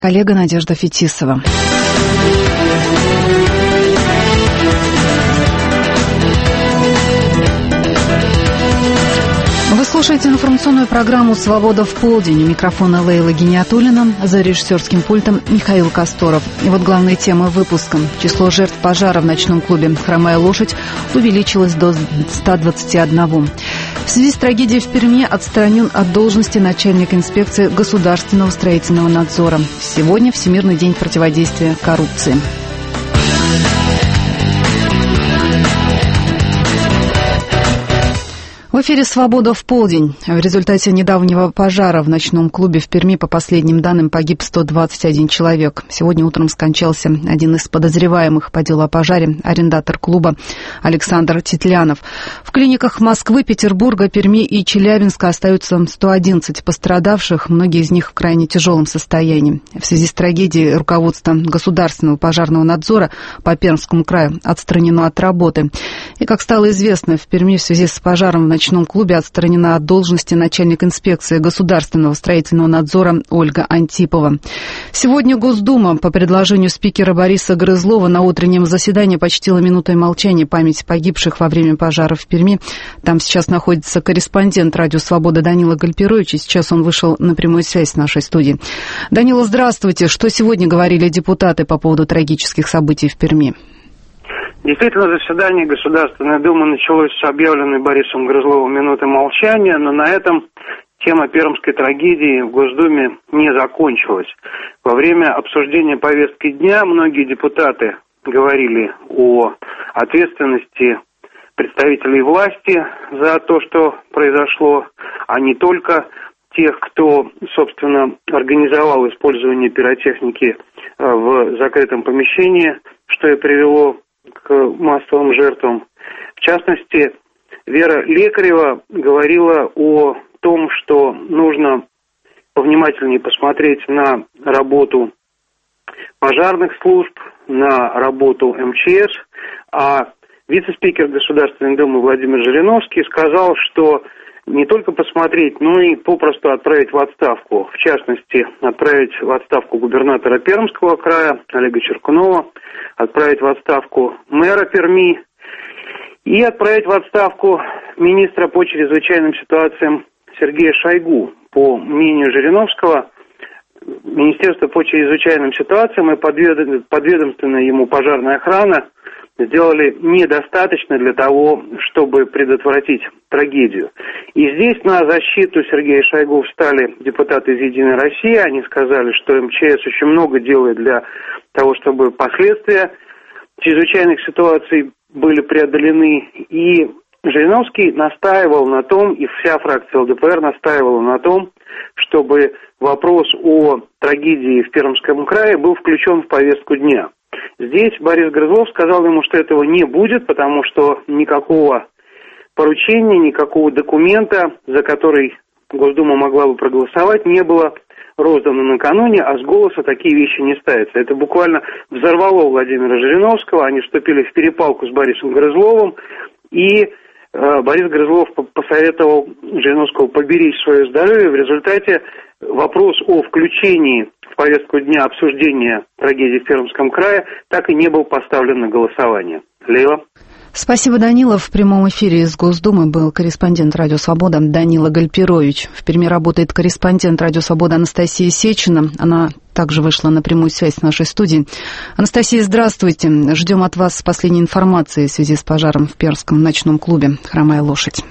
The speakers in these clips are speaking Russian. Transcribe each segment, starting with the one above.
Коллега Надежда Фетисова. Вы слушаете информационную программу «Свобода в полдень». У микрофона Лейла Гиниатуллина, за режиссерским пультом Михаил Косторов. И вот главные темы выпуска. Число жертв пожара в ночном клубе «Хромая лошадь» увеличилось до 121. В связи с трагедией в Перми отстранен от должности начальник инспекции Государственного строительного надзора. Сегодня Всемирный день противодействия коррупции. В эфире «Свобода в полдень». В результате недавнего пожара в ночном клубе в Перми, по последним данным, погиб 121 человек. Сегодня утром скончался один из подозреваемых по делу о пожаре, арендатор клуба Александр Тетлянов. В клиниках Москвы, Петербурга, Перми и Челябинска остаются 111 пострадавших, многие из них в крайне тяжелом состоянии. В связи с трагедией руководство Государственного пожарного надзора по Пермскому краю отстранено от работы. И, как стало известно, в Перми в связи с пожаром в ночном клубе отстранена от должности начальник инспекции Государственного строительного надзора Ольга Антипова. Сегодня Госдума по предложению спикера Бориса Грызлова на утреннем заседании почтила минутой молчания память погибших во время пожара в Перми. Там сейчас находится корреспондент радио «Свобода» Данила Гальперович, и сейчас он вышел на прямую связь с нашей студией. Данила, здравствуйте. Что сегодня говорили депутаты по поводу трагических событий в Перми? Действительно, заседание Государственной Думы началось с объявленной Борисом Грызловым минуты молчания, но на этом тема пермской трагедии в Госдуме не закончилась. Во время обсуждения повестки дня многие депутаты говорили о ответственности представителей власти за то, что произошло, а не только тех, кто, собственно, организовал использование пиротехники в закрытом помещении, что и привело к массовым жертвам. В частности, Вера Лекарева говорила о том, что нужно повнимательнее посмотреть на работу пожарных служб, на работу МЧС, а вице-спикер Государственной Думы Владимир Жириновский сказал, что не только посмотреть, но и попросту отправить в отставку. В частности, отправить в отставку губернатора Пермского края Олега Черкунова, отправить в отставку мэра Перми и отправить в отставку министра по чрезвычайным ситуациям Сергея Шойгу. По мнению Жириновского, Министерство по чрезвычайным ситуациям и подведомственная ему пожарная охрана сделали недостаточно для того, чтобы предотвратить трагедию. И здесь на защиту Сергея Шойгу встали депутаты из «Единой России». Они сказали, что МЧС очень много делает для того, чтобы последствия чрезвычайных ситуаций были преодолены. И Жириновский настаивал на том, и вся фракция ЛДПР настаивала на том, чтобы вопрос о трагедии в Пермском крае был включен в повестку дня. Здесь Борис Грызлов сказал ему, что этого не будет, потому что никакого поручения, никакого документа, за который Госдума могла бы проголосовать, не было роздано накануне, а с голоса такие вещи не ставятся. Это буквально взорвало Владимира Жириновского, они вступили в перепалку с Борисом Грызловым, и Борис Грызлов посоветовал Жириновскому поберечь свое здоровье. В результате вопрос о включении в повестку дня обсуждения трагедии в Пермском крае так и не был поставлен на голосование. Лейла. Спасибо, Данила. В прямом эфире из Госдумы был корреспондент радио «Свобода» Данила Гальперович. В Перми работает корреспондент радио «Свобода» Анастасия Сечина. Она также вышла на прямую связь с нашей студией. Анастасия, здравствуйте. Ждем от вас последней информации в связи с пожаром в Пермском ночном клубе «Хромая лошадь».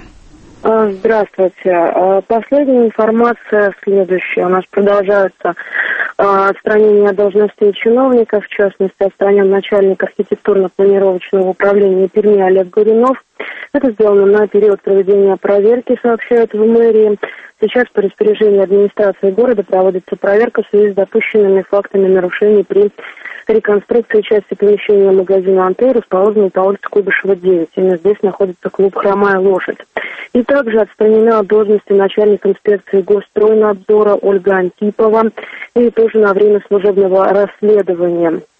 Здравствуйте. Последняя информация следующая. У нас продолжается отстранение должностей чиновников, в частности, отстранен начальник архитектурно-планировочного управления Перми Олег Горюнов. Это сделано на период проведения проверки, сообщают в мэрии. Сейчас по распоряжению администрации города проводится проверка в связи с допущенными фактами нарушений при реконструкции части помещения магазина «Антей», расположенного по улице Куйбышева, 9. Именно здесь находится клуб «Хромая лошадь». И также отстранена от должности начальника инспекции Госстройнадзора Ольга Антипова, и тоже на время служебного расследования.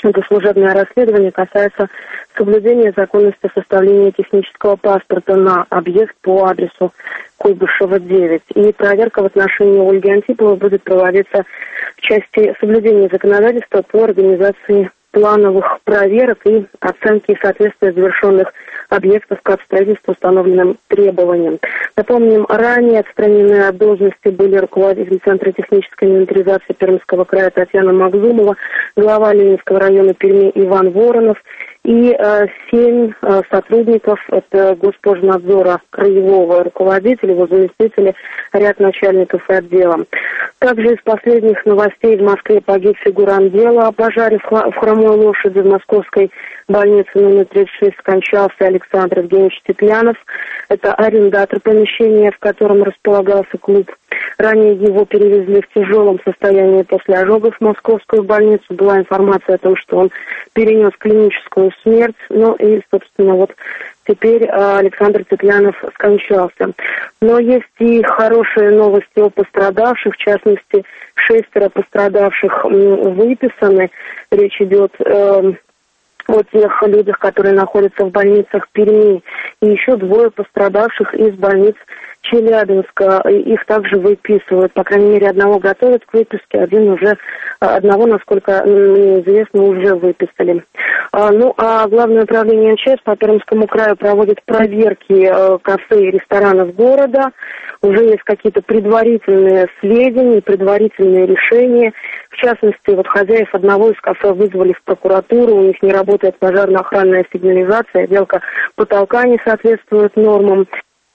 Досудебное расследование касается соблюдения законности составления технического паспорта на объект по адресу Куйбышева, 9. И проверка в отношении Ольги Антиповой будет проводиться в части соблюдения законодательства по организации плановых проверок и оценки соответствия завершенных объектов к обстоятельствам, установленным требованиям. Напомним, ранее отстраненные от должности были руководитель Центра технической инвентаризации Пермского края Татьяна Магзумова, глава Ленинского района Перми Иван Воронов и 7 сотрудников, это Госпожнадзора краевого руководителя, его заместители, ряд начальников и отдела. Также из последних новостей в Москве погиб фигурант дела о пожаре в Хромой Лошади. В московской больнице номер 36 скончался Александр Евгеньевич Теплянов. Это арендатор помещения, в котором располагался клуб. Ранее его перевезли в тяжелом состоянии после ожогов в московскую больницу. Была информация о том, что он перенес клиническую смерть. Ну и, собственно, вот теперь Александр Теплянов скончался. Но есть и хорошие новости о пострадавших. В частности, 6 пострадавших выписаны. Речь идет о тех людях, которые находятся в больницах Перми. И еще 2 пострадавших из больниц Челябинска. Их также выписывают. По крайней мере, одного готовят к выписке, одного, насколько мне известно, уже выписали. Ну, а Главное управление МЧС по Пермскому краю проводит проверки кафе и ресторанов города. Уже есть какие-то предварительные сведения, предварительные решения. В частности, вот хозяев одного из кафе вызвали в прокуратуру, у них не работает пожарно-охранная сигнализация, отделка потолка не соответствует нормам.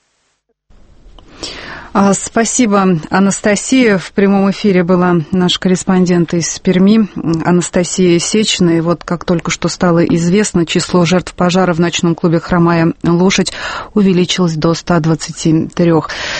Спасибо, Анастасия. В прямом эфире была наш корреспондент из Перми, Анастасия Сечина. И вот, как только что стало известно, число жертв пожара в ночном клубе «Хромая лошадь» увеличилось до 123.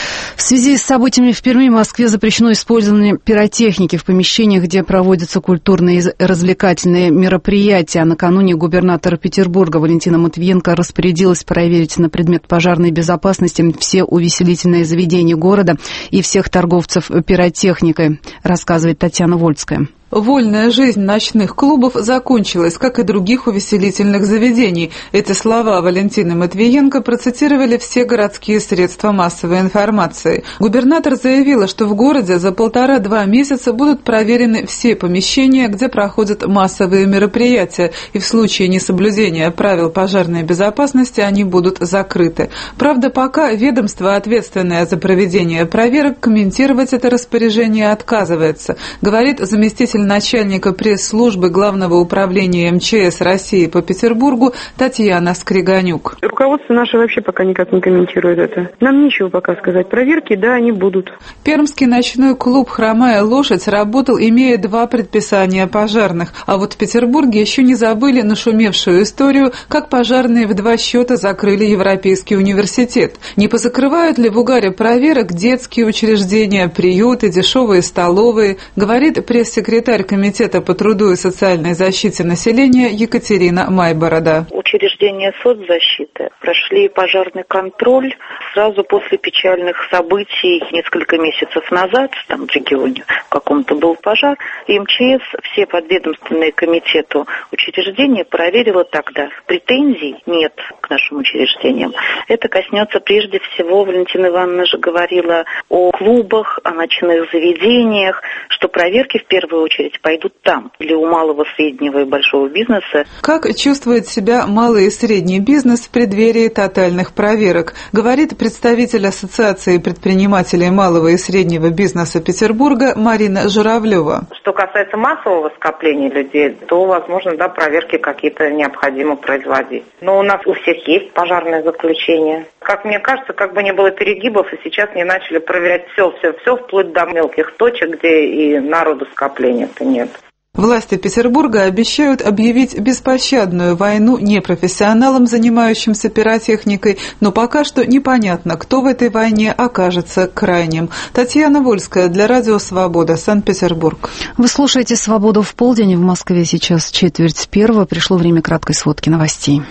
В связи с событиями в Перми в Москве запрещено использование пиротехники в помещениях, где проводятся культурные и развлекательные мероприятия. Накануне губернатор Петербурга Валентина Матвиенко распорядилась проверить на предмет пожарной безопасности все увеселительные заведения города и всех торговцев пиротехникой, рассказывает Татьяна Вольская. Вольная жизнь ночных клубов закончилась, как и других увеселительных заведений. Эти слова Валентины Матвиенко процитировали все городские средства массовой информации. Губернатор заявила, что в городе за 1,5-2 месяца будут проверены все помещения, где проходят массовые мероприятия, и в случае несоблюдения правил пожарной безопасности они будут закрыты. Правда, пока ведомство, ответственное за проведение проверок, комментировать это распоряжение отказывается, говорит заместитель начальника пресс-службы Главного управления МЧС России по Петербургу Татьяна Скриганюк. Руководство наше вообще пока никак не комментирует это. Нам нечего пока сказать. Проверки, да, они будут. Пермский ночной клуб «Хромая лошадь» работал, имея 2 предписания пожарных. А вот в Петербурге еще не забыли нашумевшую историю, как пожарные в 2 счета закрыли Европейский университет. Не позакрывают ли в угаре проверок детские учреждения, приюты, дешевые столовые, говорит пресс-секретарь Комитета по труду и социальной защите населения Екатерина Майборода. Учреждения соцзащиты прошли пожарный контроль сразу после печальных событий несколько месяцев назад, там в регионе в каком-то был пожар, и МЧС все подведомственные комитету учреждения проверила тогда. Претензий нет к нашим учреждениям. Это коснется прежде всего, Валентина Ивановна же говорила о клубах, о ночных заведениях, что проверки в первую очередь пойдут там, или у малого, среднего и большого бизнеса. Как чувствует себя малый и средний бизнес в преддверии тотальных проверок, говорит представитель Ассоциации предпринимателей малого и среднего бизнеса Петербурга Марина Журавлева. Что касается массового скопления людей, то, возможно, да, проверки какие-то необходимо производить. Но у нас у всех есть пожарное заключение. Как мне кажется, как бы не было перегибов, и сейчас не начали проверять все, вплоть до мелких точек, где и народу скопления-то нет. Власти Петербурга обещают объявить беспощадную войну непрофессионалам, занимающимся пиротехникой, но пока что непонятно, кто в этой войне окажется крайним. Татьяна Вольская для Радио «Свобода», Санкт-Петербург. Вы слушаете «Свободу в полдень». В Москве сейчас 4:45. Пришло время краткой сводки новостей.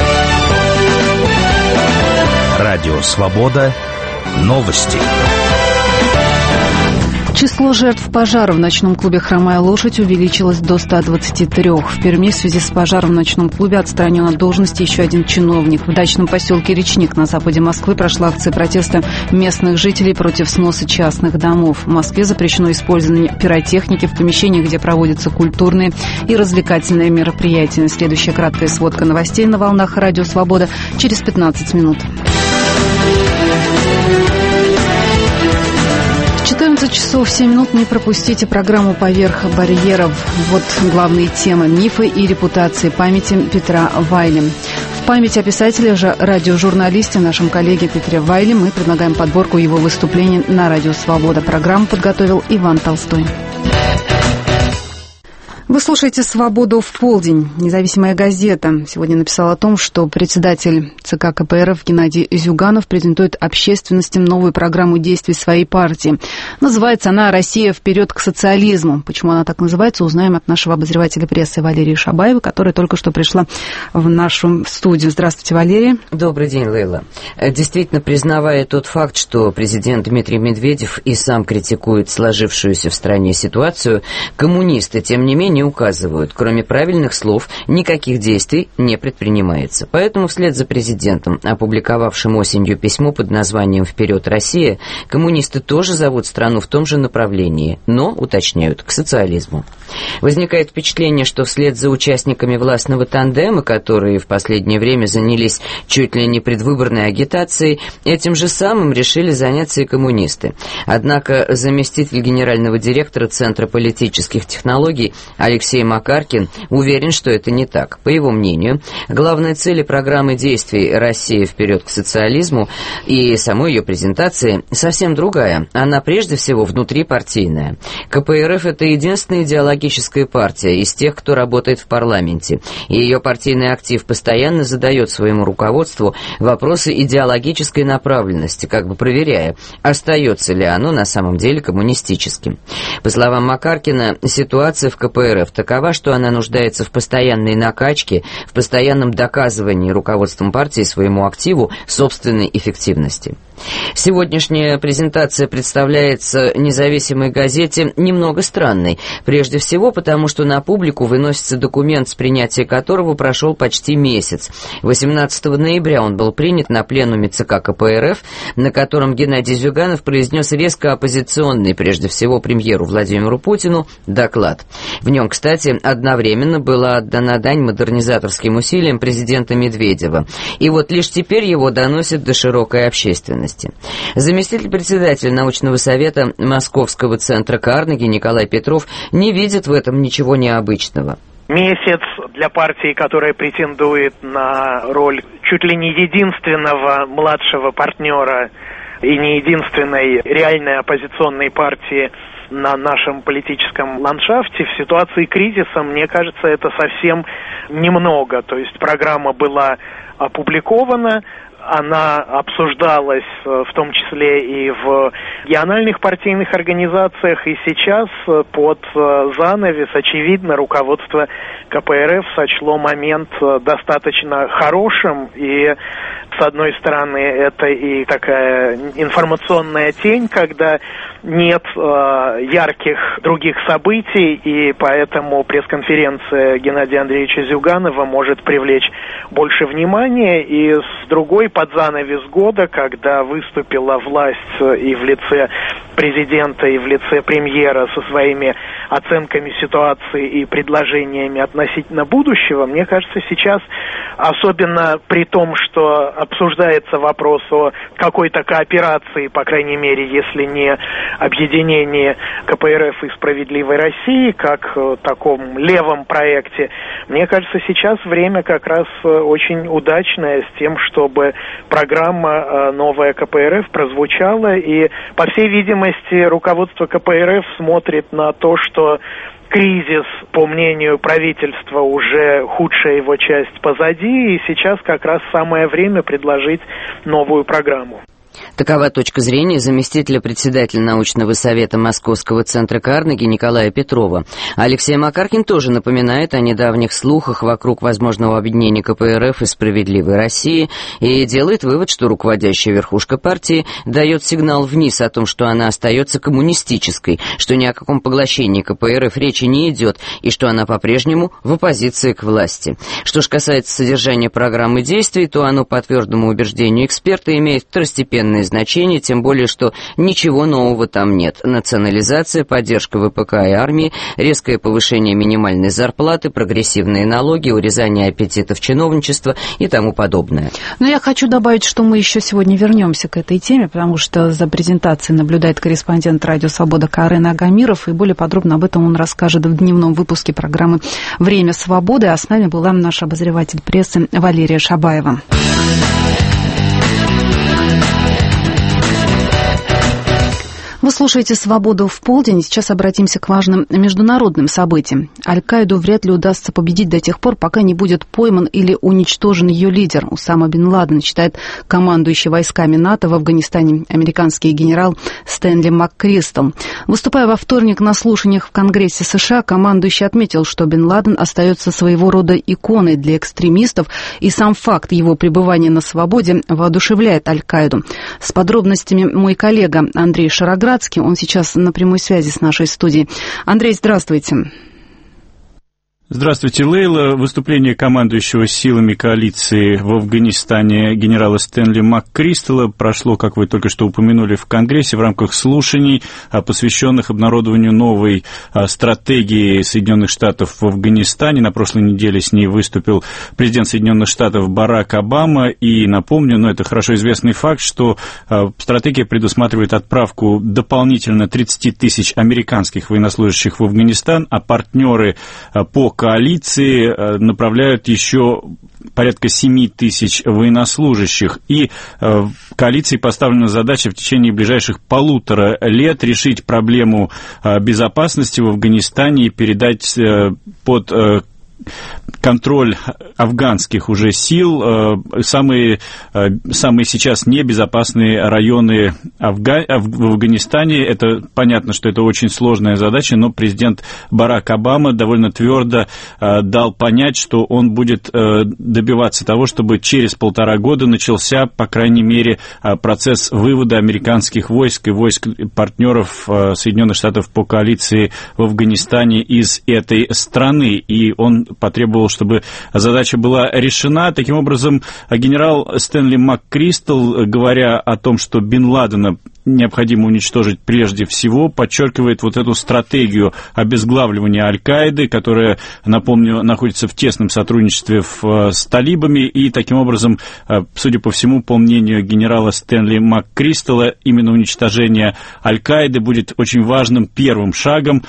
Радио «Свобода». Новости. Число жертв пожара в ночном клубе «Хромая лошадь» увеличилось до 123. В Перми в связи с пожаром в ночном клубе отстранен от должности еще один чиновник. В дачном поселке Речник на западе Москвы прошла акция протеста местных жителей против сноса частных домов. В Москве запрещено использование пиротехники в помещениях, где проводятся культурные и развлекательные мероприятия. Следующая краткая сводка новостей на волнах «Радио Свобода» через 15 минут. 14 часов 7 минут. Не пропустите программу «Поверх барьеров». Вот главные темы: мифы и репутации памяти Петра Вайли. В память о писателе, радиожурналисте, нашем коллеге Петре Вайли мы предлагаем подборку его выступлений на «Радио Свобода». Программу подготовил Иван Толстой. Вы слушаете «Свободу в полдень». Независимая газета сегодня написала о том, что председатель ЦК КПРФ Геннадий Зюганов презентует общественности новую программу действий своей партии. Называется она «Россия вперед к социализму». Почему она так называется, узнаем от нашего обозревателя прессы Валерии Шабаевой, которая только что пришла в нашу студию. Здравствуйте, Валерия. Добрый день, Лейла. Действительно, признавая тот факт, что президент Дмитрий Медведев и сам критикует сложившуюся в стране ситуацию, коммунисты, тем не менее, указывают, кроме правильных слов, никаких действий не предпринимается. Поэтому вслед за президентом, опубликовавшим осенью письмо под названием «Вперед, Россия», коммунисты тоже зовут страну в том же направлении, но, уточняют, к социализму. Возникает впечатление, что вслед за участниками властного тандема, которые в последнее время занялись чуть ли не предвыборной агитацией, этим же самым решили заняться и коммунисты. Однако заместитель генерального директора Центра политических технологий Алексей Макаркин уверен, что это не так. По его мнению, главная цель программы действий «Россия вперед к социализму» и самой ее презентации совсем другая. Она прежде всего внутрипартийная. КПРФ – это единственная идеологическая партия из тех, кто работает в парламенте. И ее партийный актив постоянно задает своему руководству вопросы идеологической направленности, как бы проверяя, остается ли оно на самом деле коммунистическим. По словам Макаркина, ситуация в КПРФ такова, что она нуждается в постоянной накачке, в постоянном доказывании руководством партии своему активу собственной эффективности. Сегодняшняя презентация представляется независимой газете немного странной. Прежде всего потому, что на публику выносится документ, с принятия которого прошел почти месяц. 18 ноября он был принят на пленуме ЦК КПРФ, на котором Геннадий Зюганов произнес резко оппозиционный, прежде всего премьеру Владимиру Путину, доклад. В нем, кстати, одновременно была отдана дань модернизаторским усилиям президента Медведева. И вот лишь теперь его доносят до широкой общественности. Заместитель председателя научного совета Московского центра Карнеги Николай Петров не видит в этом ничего необычного. Месяц для партии, которая претендует на роль чуть ли не единственного младшего партнера и не единственной реальной оппозиционной партии на нашем политическом ландшафте, в ситуации кризиса, мне кажется, это совсем немного. То есть программа была опубликована, она обсуждалась в том числе и в региональных партийных организациях, и сейчас под занавес, очевидно, руководство КПРФ сочло момент достаточно хорошим, и с одной стороны это и такая информационная тень, когда нет ярких других событий, и поэтому пресс-конференция Геннадия Андреевича Зюганова может привлечь больше внимания, и с другой, под занавес года, когда выступила власть и в лице президента, и в лице премьера со своими оценками ситуации и предложениями относительно будущего, мне кажется, сейчас, особенно при том, что обсуждается вопрос о какой-то кооперации, по крайней мере, если не объединении КПРФ и «Справедливой России», как таком левом проекте, мне кажется, сейчас время как раз очень удачное с тем, чтобы программа «Новая КПРФ» прозвучала, и, по всей видимости, руководство КПРФ смотрит на то, что кризис, по мнению правительства, уже худшая его часть позади, и сейчас как раз самое время предложить новую программу. Такова точка зрения заместителя председателя научного совета Московского центра Карнеги Николая Петрова. Алексей Макаркин тоже напоминает о недавних слухах вокруг возможного объединения КПРФ и «Справедливой России» и делает вывод, что руководящая верхушка партии дает сигнал вниз о том, что она остается коммунистической, что ни о каком поглощении КПРФ речи не идет и что она по-прежнему в оппозиции к власти. Что же касается содержания программы действий, то оно, по твердому убеждению эксперта, имеет второстепенное значение, тем более, что ничего нового там нет. Национализация, поддержка ВПК и армии, резкое повышение минимальной зарплаты, прогрессивные налоги, урезание аппетитов чиновничества и тому подобное. Но я хочу добавить, что мы еще сегодня вернемся к этой теме, потому что за презентацией наблюдает корреспондент «Радио Свобода» Карен Агамиров, и более подробно об этом он расскажет в дневном выпуске программы «Время свободы», а с нами была наш обозреватель прессы Валерия Шабаева. Вы слушаете «Свободу в полдень». Сейчас обратимся к важным международным событиям. Аль-Каиду вряд ли удастся победить до тех пор, пока не будет пойман или уничтожен ее лидер Усама бен Ладен, считает командующий войсками НАТО в Афганистане американский генерал Стэнли МакКристал. Выступая во вторник на слушаниях в Конгрессе США, командующий отметил, что бен Ладен остается своего рода иконой для экстремистов, и сам факт его пребывания на свободе воодушевляет Аль-Каиду. С подробностями мой коллега Андрей Шароградский. Он сейчас на прямой связи с нашей студией. Андрей, здравствуйте. Здравствуйте, Лейла. Выступление командующего силами коалиции в Афганистане генерала Стэнли МакКристала прошло, как вы только что упомянули, в Конгрессе в рамках слушаний, посвященных обнародованию новой стратегии Соединенных Штатов в Афганистане. На прошлой неделе с ней выступил президент Соединенных Штатов Барак Обама. И напомню, но это хорошо известный факт, что стратегия предусматривает отправку дополнительно 30 тысяч американских военнослужащих в Афганистан, а партнеры по коалиции направляют еще порядка 7 тысяч военнослужащих. И коалиции поставлена задача в течение ближайших 1,5 лет решить проблему безопасности в Афганистане и передать под контроль афганских уже сил самые сейчас небезопасные районы в Афганистане. Это понятно, что это очень сложная задача, но президент Барак Обама довольно твердо дал понять, что он будет добиваться того, чтобы через 1,5 года начался, по крайней мере, процесс вывода американских войск и войск партнеров Соединенных Штатов по коалиции в Афганистане из этой страны. И он потребовал, чтобы задача была решена. Таким образом, генерал Стэнли МакКристал, говоря о том, что бен Ладена необходимо уничтожить прежде всего, подчеркивает вот эту стратегию обезглавливания Аль-Каиды, которая, напомню, находится в тесном сотрудничестве с талибами, и таким образом, судя по всему, по мнению генерала Стэнли МакКристала, именно уничтожение Аль-Каиды будет очень важным первым шагом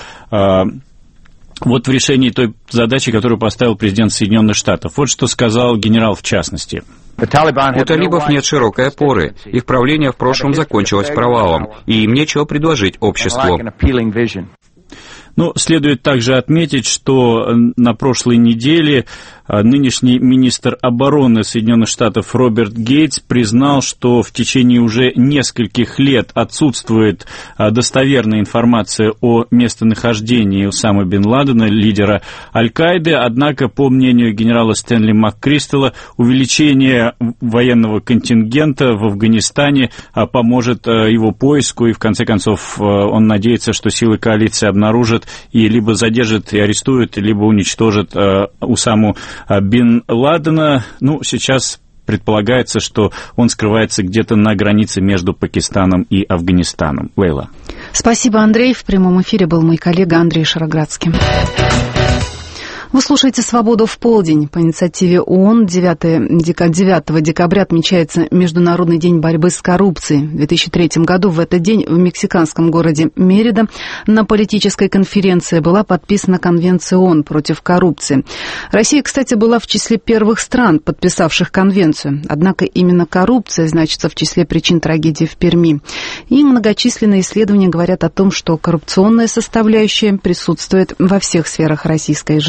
вот в решении той задачи, которую поставил президент Соединенных Штатов. Вот что сказал генерал в частности. У талибов нет широкой опоры. Их правление в прошлом закончилось провалом, и им нечего предложить обществу. Ну, следует также отметить, что на прошлой неделе нынешний министр обороны Соединенных Штатов Роберт Гейтс признал, что в течение уже нескольких лет отсутствует достоверная информация о местонахождении Усамы бен Ладена, лидера Аль-Каиды. Однако, по мнению генерала Стэнли МакКристала, увеличение военного контингента в Афганистане поможет его поиску, и в конце концов он надеется, что силы коалиции обнаружат и либо задержат и арестуют, либо уничтожат Усаму бен Ладена. Ну, сейчас предполагается, что он скрывается где-то на границе между Пакистаном и Афганистаном. Лейла. Спасибо, Андрей. В прямом эфире был мой коллега Андрей Шароградский. Вы слушаете «Свободу в полдень». По инициативе ООН 9 декабря отмечается Международный день борьбы с коррупцией. В 2003 году в этот день в мексиканском городе Мерида на политической конференции была подписана Конвенция ООН против коррупции. Россия, кстати, была в числе первых стран, подписавших конвенцию. Однако именно коррупция значится в числе причин трагедии в Перми. И многочисленные исследования говорят о том, что коррупционная составляющая присутствует во всех сферах российской жизни.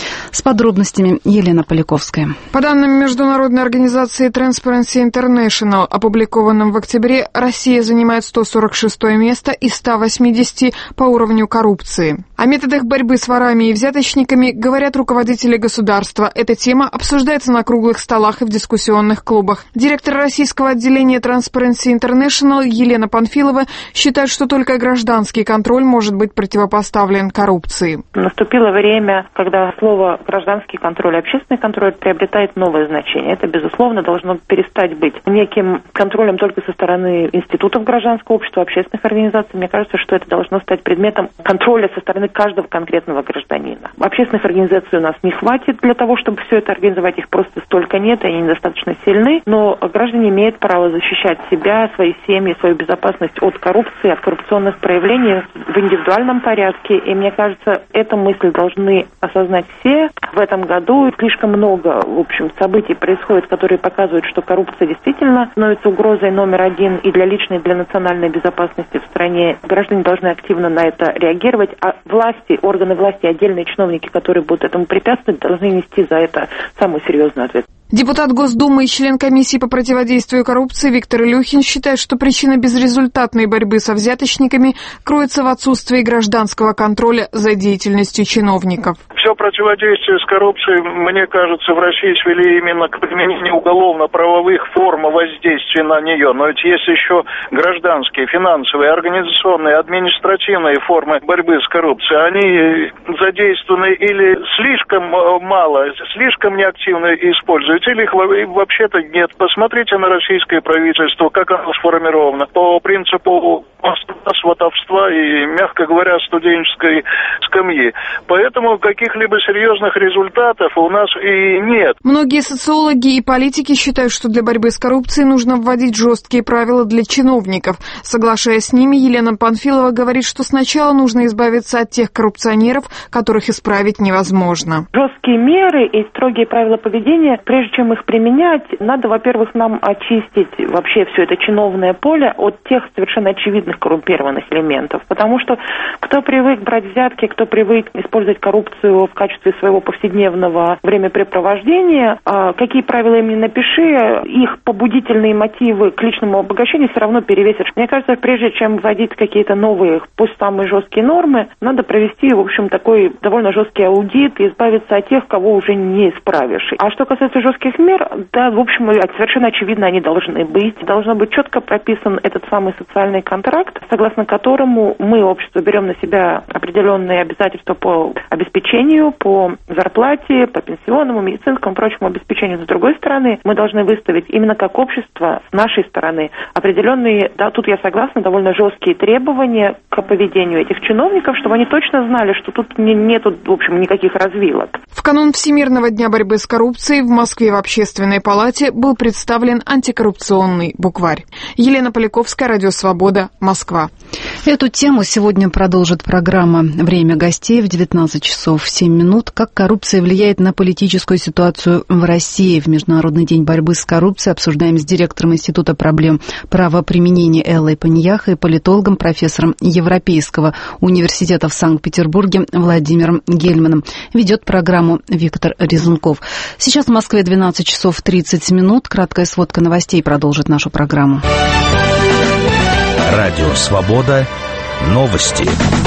С подробностями Елена Поляковская. По данным международной организации Transparency International, опубликованным в октябре, Россия занимает 146 место из 180 по уровню коррупции. О методах борьбы с ворами и взяточниками говорят руководители государства. Эта тема обсуждается на круглых столах и в дискуссионных клубах. Директор российского отделения Transparency International Елена Панфилова считает, что только гражданский контроль может быть противопоставлен коррупции. Наступило время, когда слово гражданский контроль и общественный контроль приобретает новое значение. Это, безусловно, должно перестать быть неким контролем только со стороны институтов гражданского общества, общественных организаций. Мне кажется, что это должно стать предметом контроля со стороны каждого конкретного гражданина. Общественных организаций у нас не хватит для того, чтобы все это организовать. Их просто столько нет, и они недостаточно сильны. Но граждане имеют право защищать себя, свои семьи, свою безопасность от коррупции, от коррупционных проявлений в индивидуальном порядке. И мне кажется, эту мысль должны осознать все. В этом году слишком много, в общем, событий происходит, которые показывают, что коррупция действительно становится угрозой номер один и для личной, и для национальной безопасности в стране. Граждане должны активно на это реагировать, а власти, органы власти, отдельные чиновники, которые будут этому препятствовать, должны нести за это самую серьезную ответственность. Депутат Госдумы и член комиссии по противодействию коррупции Виктор Илюхин считает, что причина безрезультатной борьбы со взяточниками кроется в отсутствии гражданского контроля за деятельностью чиновников. Все противодействие с коррупцией, мне кажется, в России свели именно к применению уголовно-правовых форм воздействия на нее. Но ведь есть еще гражданские, финансовые, организационные, административные формы борьбы с коррупцией. Они задействованы или слишком мало, слишком неактивно используются, или их вообще-то нет. Посмотрите на российское правительство, как оно сформировано. По принципу сватовства и, мягко говоря, студенческой скамьи. Поэтому каких-либо серьезных результатов у нас и нет. Многие социологи и политики считают, что для борьбы с коррупцией нужно вводить жесткие правила для чиновников. Соглашаясь с ними, Елена Панфилова говорит, что сначала нужно избавиться от тех коррупционеров, которых исправить невозможно. Жесткие меры и строгие правила поведения, прежде чем их применять, надо, во-первых, нам очистить вообще все это чиновное поле от тех совершенно очевидных коррумпированных элементов. Потому что кто привык брать взятки, кто привык использовать коррупцию в качестве своего повседневного времяпрепровождения, какие правила им не напиши, их побудительные мотивы к личному обогащению все равно перевесят. Мне кажется, прежде чем вводить какие-то новые, пусть самые жесткие нормы, надо провести, в общем, такой довольно жесткий аудит и избавиться от тех, кого уже не исправишь. А что касается жестких мер, да, в общем, совершенно очевидно, они должны быть. Должно быть четко прописан этот самый социальный контракт, согласно которому мы, общество, берем на себя определенные обязательства по обеспечению, по зарплате, по пенсионному, медицинскому, прочему обеспечению. С другой стороны, мы должны выставить именно как общество с нашей стороны определенные, да, тут я согласна, довольно жесткие требования к поведению этих чиновников, чтобы они точно знали, что тут нету, в общем, никаких развилок. В канун Всемирного дня борьбы с коррупцией в Москве в Общественной палате был представлен антикоррупционный букварь. Елена Поляковская, Радио Свобода, Москва. Эту тему сегодня продолжит программа «Время гостей» в 19 часов 7 минут. Как коррупция влияет на политическую ситуацию в России. В Международный день борьбы с коррупцией обсуждаем с директором Института проблем правоприменения Эллой Паньяхой и политологом, профессором Европейского университета в Санкт-Петербурге Владимиром Гельманом. Ведет программу Виктор Резунков. Сейчас в Москве 12 часов 30 минут. Краткая сводка новостей продолжит нашу программу. Радио «Свобода». Новости.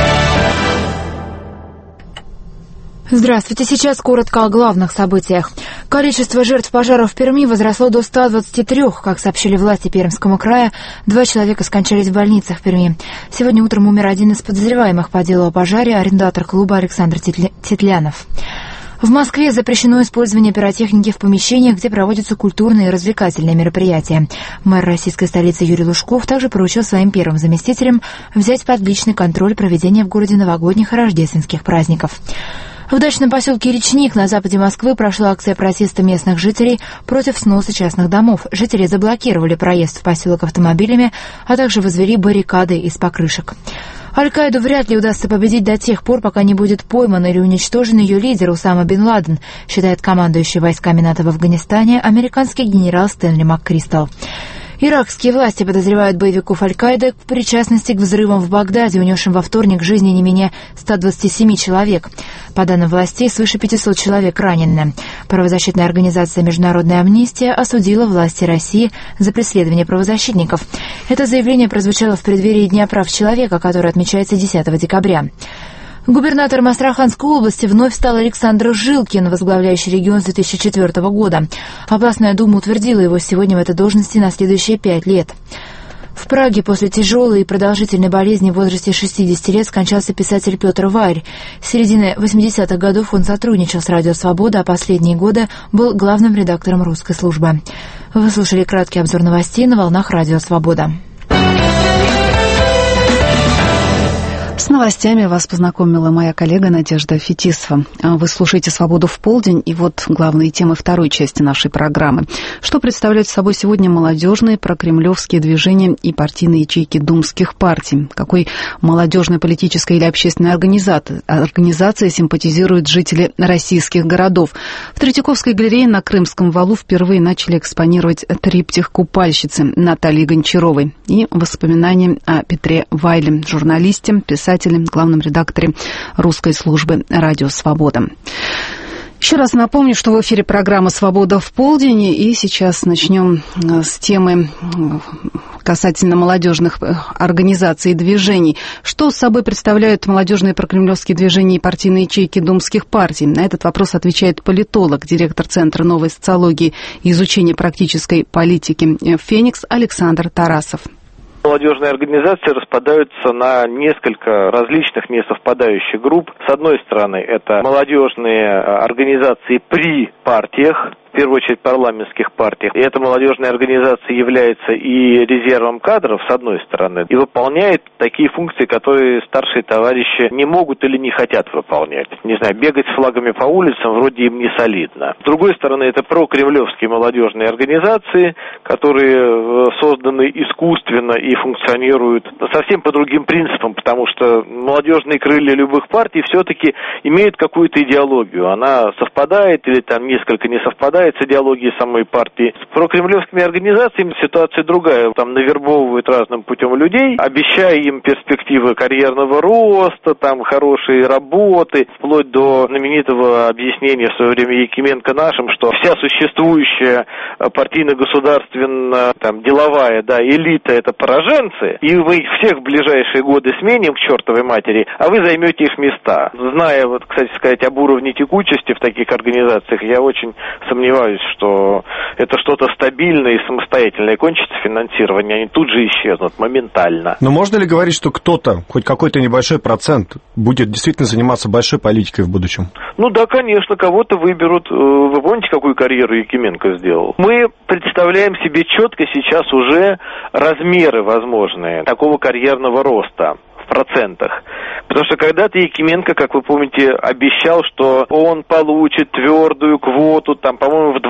Здравствуйте. Сейчас коротко о главных событиях. Количество жертв пожаров в Перми возросло до 123. Как сообщили власти Пермского края, 2 человека скончались в больницах в Перми. Сегодня утром умер один из подозреваемых по делу о пожаре, арендатор клуба Александр Тетлянов. В Москве запрещено использование пиротехники в помещениях, где проводятся культурные и развлекательные мероприятия. Мэр российской столицы Юрий Лужков также поручил своим первым заместителям взять под личный контроль проведения в городе новогодних и рождественских праздников. В дачном поселке Речник на западе Москвы прошла акция протеста местных жителей против сноса частных домов. Жители заблокировали проезд в поселок автомобилями, а также возвели баррикады из покрышек. Аль-Каиду вряд ли удастся победить до тех пор, пока не будет пойман или уничтожен ее лидер Усама бен Ладен, считает командующий войсками НАТО в Афганистане американский генерал Стэнли МакКристал. Иракские власти подозревают боевиков Аль-Каиды в причастности к взрывам в Багдаде, унесшим во вторник жизни не менее 127 человек. По данным властей, свыше 500 человек ранены. Правозащитная организация «Международная амнистия» осудила власти России за преследование правозащитников. Это заявление прозвучало в преддверии Дня прав человека, который отмечается 10 декабря. Губернатором Астраханской области вновь стал Александр Жилкин, возглавляющий регион с 2004 года. Областная дума утвердила его сегодня в этой должности на следующие 5 лет. В Праге после тяжелой и продолжительной болезни в возрасте 60 лет скончался писатель Петр Варь. С середины 80-х годов он сотрудничал с «Радио Свобода», а последние годы был главным редактором русской службы. Вы слушали краткий обзор новостей на волнах «Радио Свобода». С новостями вас познакомила моя коллега Надежда Фетисова. Вы слушаете «Свободу в полдень», и вот главные темы второй части нашей программы. Что представляют собой сегодня молодежные прокремлевские движения и партийные ячейки думских партий? Какой молодежной политической или общественной организации симпатизируют жители российских городов? В Третьяковской галерее на Крымском валу впервые начали экспонировать триптих купальщицы Натальи Гончаровой и воспоминания о Петре Вайле, журналисте, писателе, главном редакторе русской службы «Радио Свобода». Еще раз напомню, что в эфире программа «Свобода в полдень», и сейчас начнем с темы касательно молодежных организаций и движений. Что с собой представляют молодежные прокремлевские движения и партийные ячейки думских партий? На этот вопрос отвечает политолог, директор Центра новой социологии и изучения практической политики «Феникс» Александр Тарасов. Молодежные организации распадаются на несколько различных несовпадающих групп. С одной стороны, это молодежные организации при партиях, в первую очередь парламентских партиях. И эта молодежная организация является и резервом кадров, с одной стороны, и выполняет такие функции, которые старшие товарищи не могут или не хотят выполнять. Не знаю, бегать с флагами по улицам вроде им не солидно. С другой стороны, это прокремлевские молодежные организации, которые созданы искусственно и функционируют совсем по другим принципам, потому что молодежные крылья любых партий все-таки имеют какую-то идеологию. Она совпадает или там несколько не совпадает с идеологией самой партии. С прокремлевскими организациями ситуация другая. Там навербовывают разным путем людей, обещая им перспективы карьерного роста, там хорошие работы, вплоть до знаменитого объяснения в свое время Якименко нашим, что вся существующая партийно-государственная там деловая элита — это пораженцы, и мы их всех в ближайшие годы сменим к чертовой матери, а вы займете их места. Зная, кстати сказать, об уровне текучести в таких организациях, я очень сомневаюсь, что это что-то стабильное и самостоятельное. Кончится финансирование, они тут же исчезнут моментально. Но можно ли говорить, что кто-то, хоть какой-то небольшой процент, будет действительно заниматься большой политикой в будущем? Ну да, конечно, кого-то выберут. Вы помните, какую карьеру Якименко сделал? Мы представляем себе четко сейчас уже размеры возможные такого карьерного роста в процентах. Потому что когда-то Якименко, как вы помните, обещал, что он получит твердую квоту, там, по-моему, в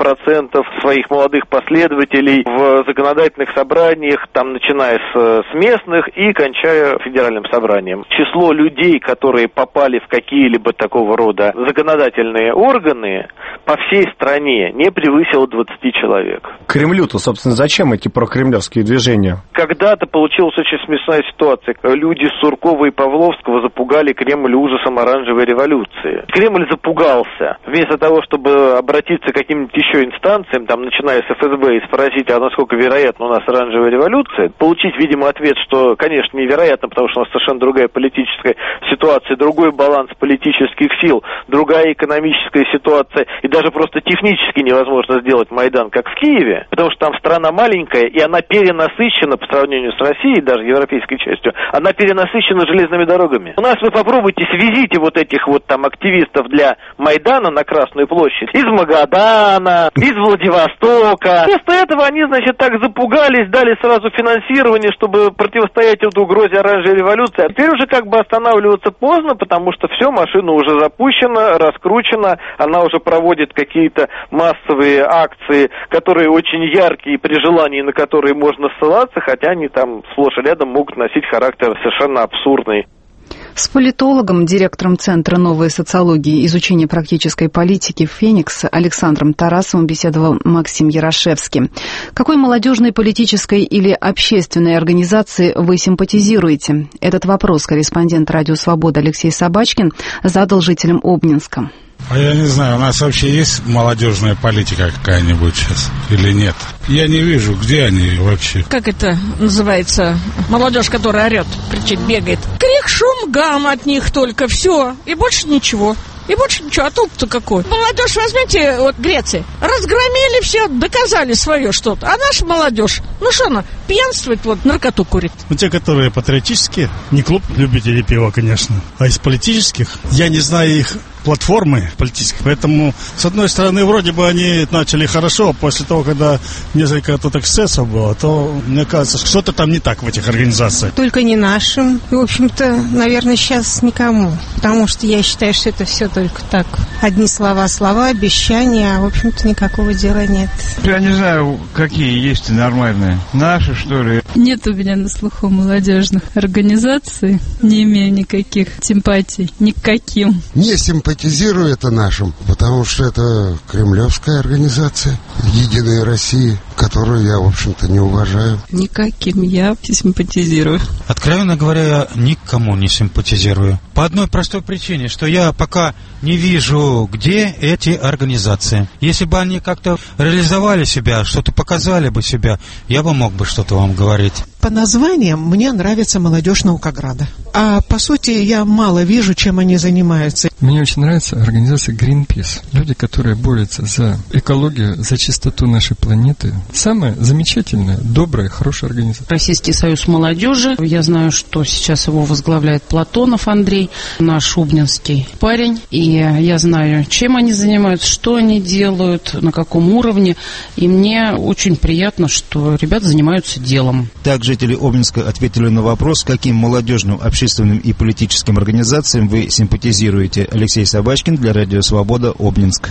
20% своих молодых последователей в законодательных собраниях, там, начиная с местных и кончая федеральным собранием. Число людей, которые попали в какие-либо такого рода законодательные органы по всей стране не превысило 20 человек. Кремлю-то, собственно, зачем эти прокремлевские движения? Когда-то получилась очень смешная ситуация. Люди Суркова и Павловского запугали Кремль ужасом оранжевой революции. Кремль запугался. Вместо того, чтобы обратиться к каким-нибудь еще инстанциям, там, начиная с ФСБ, и спросить, а насколько вероятно у нас оранжевая революция, получить, видимо, ответ, что, конечно, невероятно, потому что у нас совершенно другая политическая ситуация, другой баланс политических сил, другая экономическая ситуация, и даже просто технически невозможно сделать Майдан, как в Киеве, потому что там страна маленькая, и она перенасыщена по сравнению с Россией, даже европейской частью, она перенасыщена железными дорогами. У нас вы попробуйте, свезите вот этих вот там активистов для Майдана на Красную площадь из Магадана, из Владивостока. Вместо этого они, значит, так запугались, дали сразу финансирование, чтобы противостоять этой угрозе оранжевой революции. А теперь уже как бы останавливаться поздно, потому что все, машина уже запущена, раскручена, она уже проводит какие-то массовые акции, которые очень яркие, при желании на которые можно ссылаться, хотя они там сплошь и рядом могут носить характер совершенно абсурдный. С политологом, директором Центра новой социологии и изучения практической политики «Феникс» Александром Тарасовым беседовал Максим Ярошевский. Какой молодежной, политической или общественной организации вы симпатизируете? Этот вопрос корреспондент «Радио Свобода» Алексей Собачкин задал жителям Обнинска. А я не знаю, у нас вообще есть молодежная политика какая-нибудь сейчас или нет? Я не вижу, где они вообще. Как это называется? Молодежь, которая орет, кричит, бегает. Крик, шум, гам от них только, все. И больше ничего. И больше ничего, а толк-то какой? Молодежь, возьмите, вот Греция, разгромили все, доказали свое что-то. А наша молодежь, ну что она, пьянствует, вот, наркоту курит. Ну, те, которые патриотические, не клуб любителей пива, конечно, а из политических, я не знаю их платформы политические, поэтому, с одной стороны, вроде бы они начали хорошо, а после того, когда несколько тут эксцессов было, то, мне кажется, что-то там не так в этих организациях. Только не нашим, и, в общем-то, наверное, сейчас никому, потому что я считаю, что это все только так, одни слова, обещания, а, в общем-то, никакого дела нет. Я не знаю, какие есть нормальные, наши, что ли? Нет у меня на слуху молодежных организаций, не имею никаких симпатий, никаким. Не симпатизирую это нашим, потому что это кремлевская организация «Единая Россия», которую я, в общем-то, не уважаю. Никаким я симпатизирую. Откровенно говоря, я никому не симпатизирую. По одной простой причине, что я пока не вижу, где эти организации. Если бы они как-то реализовали себя, что-то показали бы себя, я бы мог бы что-то вам говорить. По названиям мне нравится молодежь Наукограда. А по сути я мало вижу, чем они занимаются. Мне очень нравится организация Greenpeace. Люди, которые борются за экологию, за чистоту нашей планеты. Самая замечательная, добрая, хорошая организация. Российский союз молодежи. Я знаю, что сейчас его возглавляет Платонов Андрей, наш обнинский парень. И я знаю, чем они занимаются, что они делают, на каком уровне. И мне очень приятно, что ребята занимаются делом. Также жители Обнинска ответили на вопрос, каким молодежным, общественным и политическим организациям вы симпатизируете. Алексей Собачкин для Радио Свобода, Обнинск.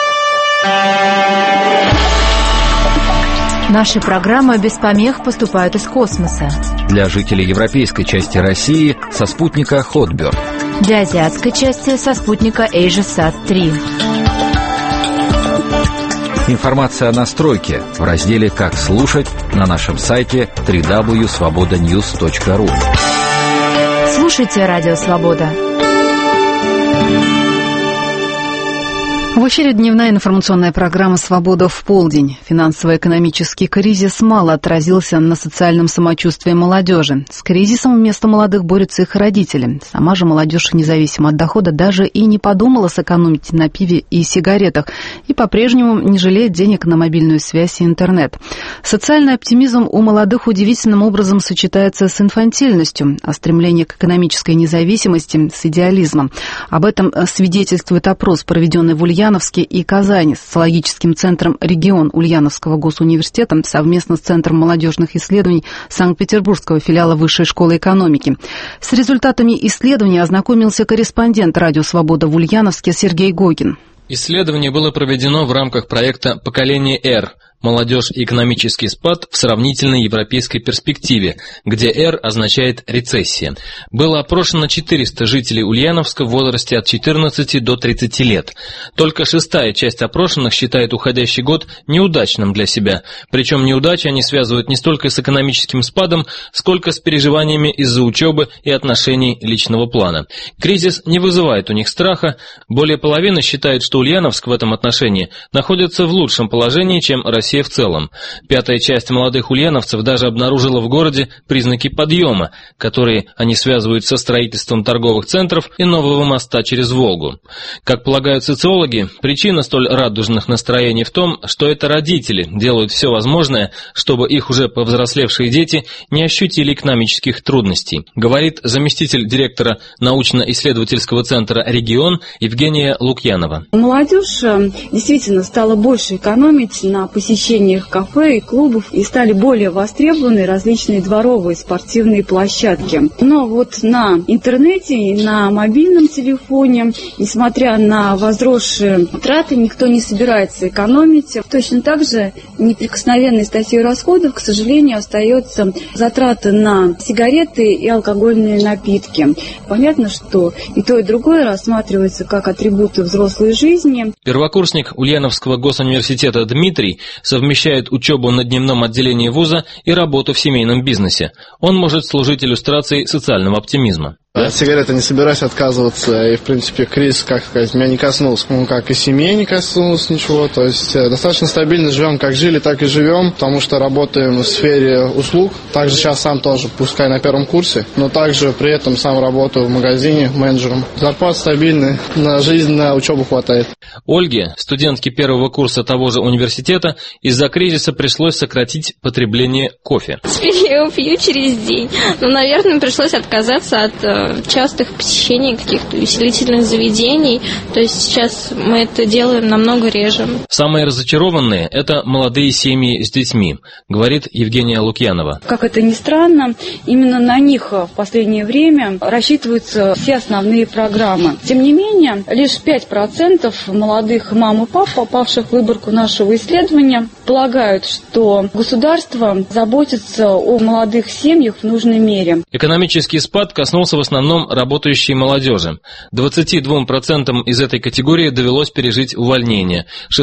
Наши программы без помех поступают из космоса. Для жителей европейской части России со спутника Hotbird. Для азиатской части со спутника AsiaSat-3. Информация о настройке в разделе «Как слушать» на нашем сайте www.svobodanews.ru. Слушайте Радио Свобода. В эфире дневная информационная программа «Свобода в полдень». Финансово-экономический кризис мало отразился на социальном самочувствии молодежи. С кризисом вместо молодых борются их родители. Сама же молодежь, независимо от дохода, даже и не подумала сэкономить на пиве и сигаретах и по-прежнему не жалеет денег на мобильную связь и интернет. Социальный оптимизм у молодых удивительным образом сочетается с инфантильностью, а стремление к экономической независимости с идеализмом. Об этом свидетельствует опрос, проведенный в Ульяновске и Казани социологическим центром «Регион» Ульяновского госуниверситета совместно с Центром молодежных исследований Санкт-Петербургского филиала Высшей школы экономики. С результатами исследования ознакомился корреспондент «Радио Свобода» в Ульяновске Сергей Гогин. Исследование было проведено в рамках проекта «Поколение R» «Молодежь и экономический спад в сравнительной европейской перспективе», где R означает «рецессия». Было опрошено 400 жителей Ульяновска в возрасте от 14 до 30 лет. Только 1/6 часть опрошенных считает уходящий год неудачным для себя. Причем неудачи они связывают не столько с экономическим спадом, сколько с переживаниями из-за учебы и отношений личного плана. Кризис не вызывает у них страха. Более половины считают, что Ульяновск в этом отношении находится в лучшем положении, чем Россия в целом. 1/5 часть молодых ульяновцев даже обнаружила в городе признаки подъема, которые они связывают со строительством торговых центров и нового моста через Волгу. Как полагают социологи, причина столь радужных настроений в том, что это родители делают все возможное, чтобы их уже повзрослевшие дети не ощутили экономических трудностей, говорит заместитель директора научно-исследовательского центра «Регион» Евгения Лукьянова. Молодежь действительно стала больше экономить на посещении посещениях кафе и клубов, и стали более востребованы различные дворовые спортивные площадки. Но вот на интернете и на мобильном телефоне, несмотря на возросшие траты, никто не собирается экономить. Точно так же неприкосновенной статьей расходов, к сожалению, остается затраты на сигареты и алкогольные напитки. Понятно, что и то, и другое рассматривается как атрибуты взрослой жизни. Первокурсник Ульяновского госуниверситета Дмитрий совмещает учебу на дневном отделении вуза и работу в семейном бизнесе. Он может служить иллюстрацией социального оптимизма. От сигареты не собираюсь отказываться, и, в принципе, кризис, как сказать, меня не коснулся. Как и семьи не коснулся ничего, то есть достаточно стабильно живем, как жили, так и живем, потому что работаем в сфере услуг. Также сейчас сам тоже, пускай на первом курсе, но также при этом сам работаю в магазине менеджером. Зарплата стабильная, на жизнь, на учебу хватает. Ольге, студентке первого курса того же университета, из-за кризиса пришлось сократить потребление кофе. Теперь я его пью через день. Но, наверное, пришлось отказаться от частых посещений каких-то увеселительных заведений. То есть сейчас мы это делаем намного реже. Самые разочарованные – это молодые семьи с детьми, говорит Евгения Лукьянова. Как это ни странно, именно на них в последнее время рассчитываются все основные программы. Тем не менее, лишь 5% молодых мам и пап, попавших в выборку нашего исследования, полагают, что государство заботится о молодых семьях в нужной мере. Экономический спад коснулся в основном работающей молодежи. 22% из этой категории довелось пережить увольнение,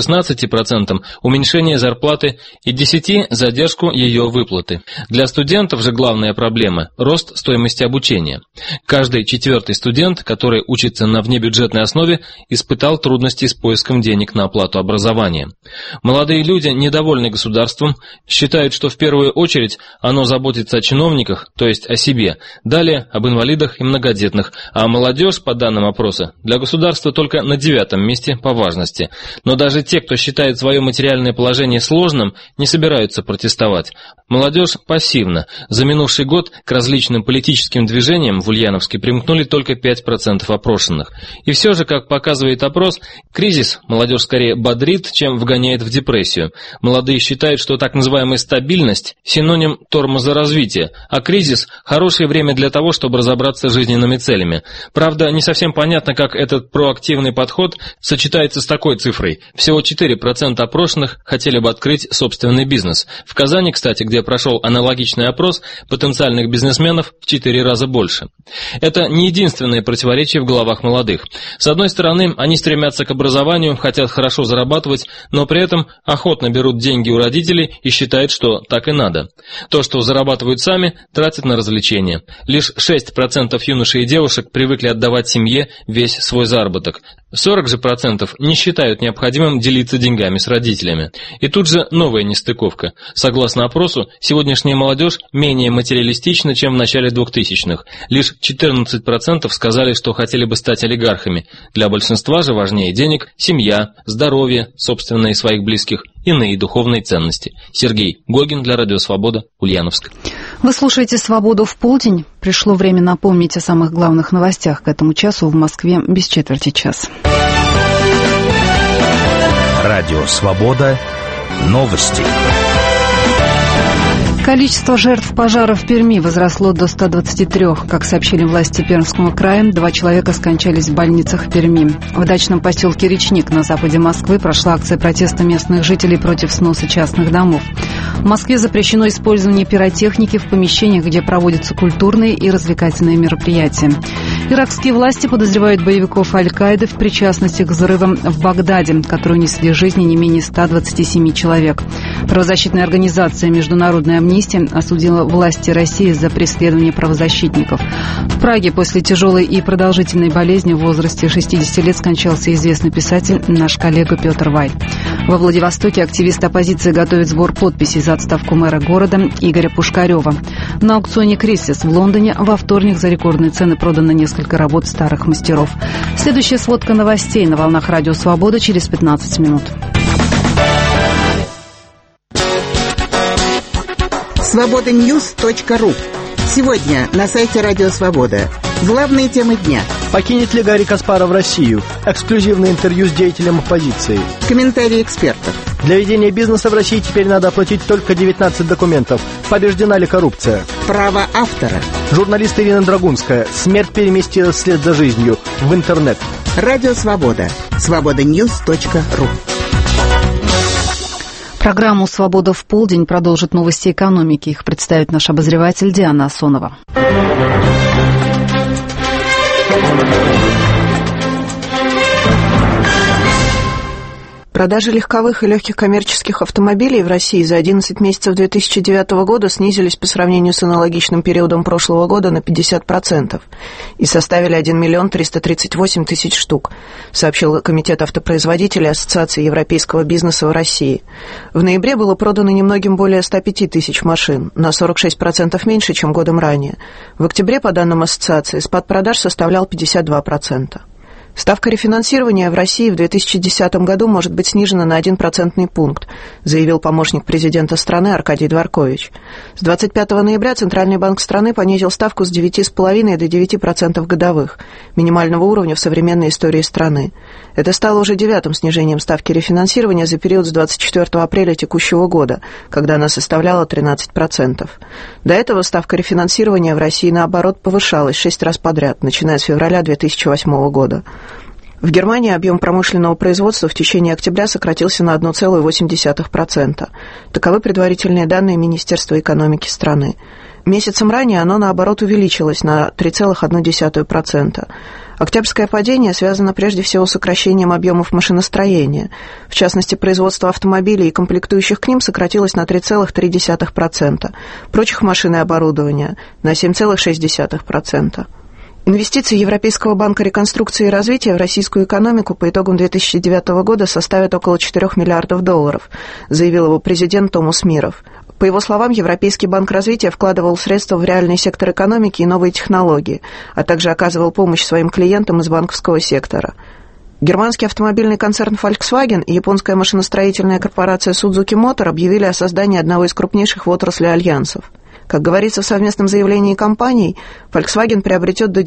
16% уменьшение зарплаты и 10% задержку ее выплаты. Для студентов же главная проблема – рост стоимости обучения. Каждый четвертый студент, который учится на внебюджетной основе, испытал трудности с поиском денег на оплату образования. Молодые люди недовольны государством, считают, что в первую очередь оно заботится о чиновниках, то есть о себе, далее об инвалидах и многодетных, а молодежь, по данным опроса, для государства только на 9-м месте по важности. Но даже те, кто считает свое материальное положение сложным, не собираются протестовать. Молодежь пассивна. За минувший год к различным политическим движениям в Ульяновске примкнули только 5% опрошенных. И все же, как показывает опрос, кризис молодежь скорее бодрит, чем вгоняет в депрессию. Молодые считают, что так называемая стабильность – синоним тормоза развития, а кризис – хорошее время для того, чтобы разобраться с жизненными целями. Правда, не совсем понятно, как этот проактивный подход сочетается с такой цифрой. Всего 4% опрошенных хотели бы открыть собственный бизнес. В Казани, кстати, где прошел аналогичный опрос, потенциальных бизнесменов в 4 раза больше. Это не единственное противоречие в головах молодых. С одной стороны, они стремятся к образованию, хотят хорошо зарабатывать, но при этом охотно берут деньги у родителей и считают, что так и надо. То, что зарабатывают сами, тратят на развлечения. Лишь 6% юношей и девушек привыкли отдавать семье весь свой заработок. 40% же не считают необходимым делиться деньгами с родителями. И тут же новая нестыковка. Согласно опросу, сегодняшняя молодежь менее материалистична, чем в начале 2000-х. Лишь 14% сказали, что хотели бы стать олигархами. Для большинства же важнее денег, семья, здоровье, собственное и своих близких, иные духовные ценности. Сергей Гогин для Радио Свобода, Ульяновск. Вы слушаете «Свободу в полдень». Пришло время напомнить о самых главных новостях к этому часу в Москве без четверти час. Радио «Свобода». Новости. Количество жертв пожара в Перми возросло до 123. Как сообщили власти Пермского края, 2 человека скончались в больницах в Перми. В дачном поселке Речник на западе Москвы прошла акция протеста местных жителей против сноса частных домов. В Москве запрещено использование пиротехники в помещениях, где проводятся культурные и развлекательные мероприятия. Иракские власти подозревают боевиков Аль-Каиды в причастности к взрывам в Багдаде, которые унесли жизни не менее 127 человек. Правозащитная организация «Международная амнистия» осудила власти России за преследование правозащитников. В Праге после тяжелой и продолжительной болезни в возрасте 60 лет скончался известный писатель, наш коллега Петр Вайт. Во Владивостоке активисты оппозиции готовят сбор подписей за отставку мэра города Игоря Пушкарева. На аукционе «Крисис» в Лондоне во вторник за рекордные цены продано несколько работ старых мастеров. Следующая сводка новостей на волнах Радио Свобода через 15 минут. Свободаньюз.ру. Сегодня на сайте Радио Свобода. Главные темы дня. Покинет ли Гарри Каспаров Россию? Эксклюзивное интервью с деятелем оппозиции. Комментарии экспертов. Для ведения бизнеса в России теперь надо оплатить только 19 документов. Побеждена ли коррупция? Право автора. Журналист Ирина Драгунская. Смерть переместила вслед за жизнью в интернет. Радио Свобода. Свободаньюз.ру. Программу «Свобода в полдень» продолжит новости экономики. Их представит наш обозреватель Диана Асонова. Продажи легковых и легких коммерческих автомобилей в России за 11 месяцев 2009 года снизились по сравнению с аналогичным периодом прошлого года на 50% и составили 1 338 000 штук, сообщил Комитет автопроизводителей Ассоциации европейского бизнеса в России. В ноябре было продано немногим более 105 000 машин, на 46% меньше, чем годом ранее. В октябре, по данным Ассоциации, спад продаж составлял 52%. Ставка рефинансирования в России в 2010 году может быть снижена на 1 процентный пункт, заявил помощник президента страны Аркадий Дворкович. С 25 ноября Центральный банк страны понизил ставку с 9,5% до 9% годовых, минимального уровня в современной истории страны. Это стало уже 9-м снижением ставки рефинансирования за период с 24 апреля текущего года, когда она составляла 13%. До этого ставка рефинансирования в России, наоборот, повышалась 6 раз подряд, начиная с февраля 2008 года. В Германии объем промышленного производства в течение октября сократился на 1,8%. Таковы предварительные данные Министерства экономики страны. Месяцем ранее оно, наоборот, увеличилось на 3,1%. Октябрьское падение связано прежде всего с сокращением объемов машиностроения. В частности, производство автомобилей и комплектующих к ним сократилось на 3,3%, прочих машин и оборудования на 7,6%. Инвестиции Европейского банка реконструкции и развития в российскую экономику по итогам 2009 года составят около $4 миллиардов, заявил его президент Томас Миров. По его словам, Европейский банк развития вкладывал средства в реальный сектор экономики и новые технологии, а также оказывал помощь своим клиентам из банковского сектора. Германский автомобильный концерн Volkswagen и японская машиностроительная корпорация Suzuki Motor объявили о создании одного из крупнейших в отрасли альянсов. Как говорится в совместном заявлении компаний, Volkswagen приобретет до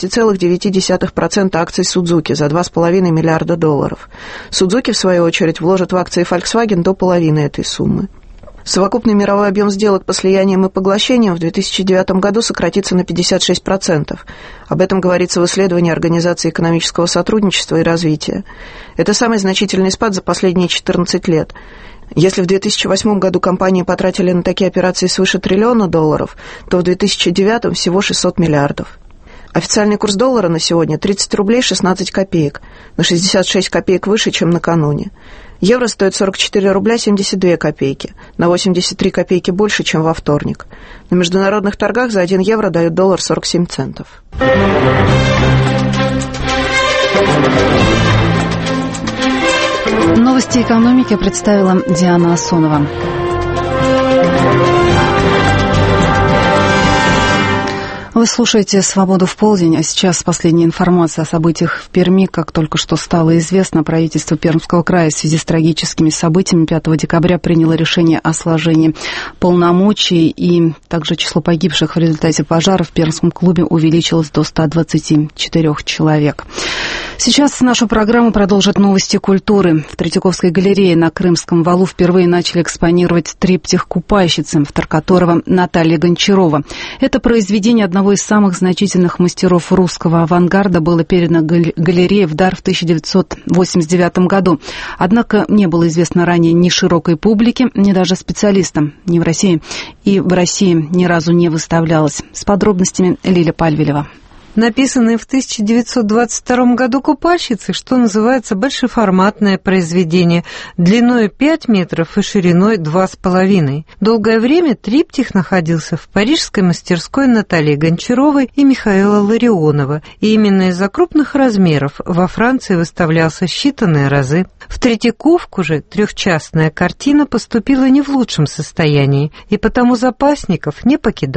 19,9% акций Suzuki за $2,5 миллиарда. Suzuki, в свою очередь, вложит в акции Volkswagen до половины этой суммы. Совокупный мировой объем сделок по слияниям и поглощениям в 2009 году сократится на 56%. Об этом говорится в исследовании Организации экономического сотрудничества и развития. Это самый значительный спад за последние 14 лет. Если в 2008 году компании потратили на такие операции свыше $1 триллиона, то в 2009 всего 600 миллиардов. Официальный курс доллара на сегодня 30 рублей 16 копеек, на 66 копеек выше, чем накануне. Евро стоит 44 рубля 72 копейки, на 83 копейки больше, чем во вторник. На международных торгах за 1 евро дают $1,47. Новости экономики представила Диана Асонова. Вы слушаете «Свободу в полдень», а сейчас последняя информация о событиях в Перми. Как только что стало известно, правительство Пермского края в связи с трагическими событиями 5 декабря приняло решение о сложении полномочий, и также число погибших в результате пожара в Пермском клубе увеличилось до 124 человек. Сейчас нашу программу продолжат новости культуры. В Третьяковской галерее на Крымском валу впервые начали экспонировать триптих «Купальщицы», автор которого Наталья Гончарова. Это произведение одного из самых значительных мастеров русского авангарда было передано галерее в дар в 1989 году. Однако не было известно ранее ни широкой публике, ни даже специалистам, ни в России. И в России ни разу не выставлялось. С подробностями Лиля Пальвелева. Написанные в 1922 году «Купальщицы», что называется, большеформатное произведение, длиной 5 метров и шириной 2,5. Долгое время триптих находился в парижской мастерской Натальи Гончаровой и Михаила Ларионова, и именно из-за крупных размеров во Франции выставлялся считанные разы. В Третьяковку же трехчастная картина поступила не в лучшем состоянии, и потому запасников не покидала.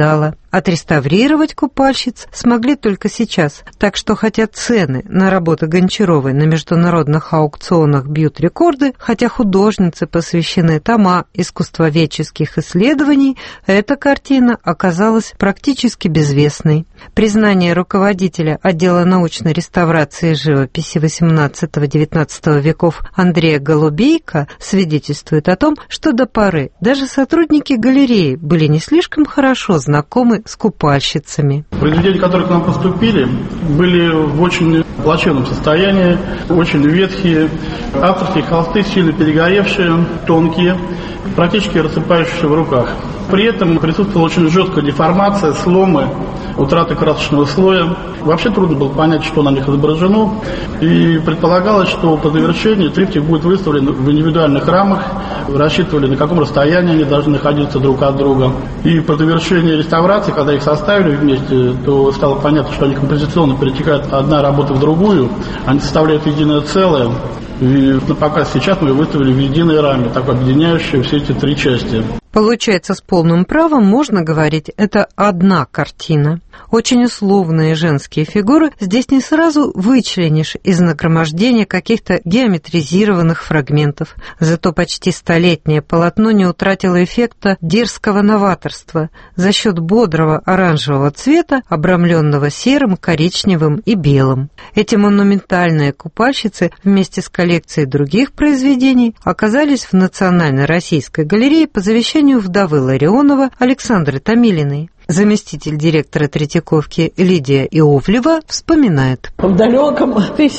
Отреставрировать купальщиц смогли только сейчас, так что хотя цены на работы Гончаровой на международных аукционах бьют рекорды, хотя художнице посвящены тома искусствоведческих исследований, эта картина оказалась практически безвестной. Признание руководителя отдела научной реставрации живописи XVIII-XIX веков Андрея Голубейко свидетельствует о том, что до поры даже сотрудники галереи были не слишком хорошо знакомы с купальщицами. Произведения, которые к нам поступили, были в очень плачевном состоянии, очень ветхие, авторские холсты сильно перегоревшие, тонкие, практически рассыпающиеся в руках. При этом присутствовала очень жесткая деформация, сломы, утрата красочного слоя. Вообще трудно было понять, что на них изображено. И предполагалось, что по завершении триптих будет выставлен в индивидуальных рамах. Рассчитывали, на каком расстоянии они должны находиться друг от друга. И по завершении реставрации, когда их составили вместе, то стало понятно, что они композиционно перетекают одна работа в другую. Они составляют единое целое. И на показ сейчас мы выставили в единой раме, так объединяющей все эти три части. Получается, с полным правом можно говорить, это одна картина. Очень условные женские фигуры здесь не сразу вычленишь из нагромождения каких-то геометризированных фрагментов. Зато почти столетнее полотно не утратило эффекта дерзкого новаторства за счет бодрого оранжевого цвета, обрамленного серым, коричневым и белым. Эти монументальные купальщицы вместе с коллекцией других произведений оказались в Национальной российской галерее по завещанию вдовы Ларионова Александры Томилиной. Заместитель директора Третьяковки Лидия Иовлева вспоминает. В далеком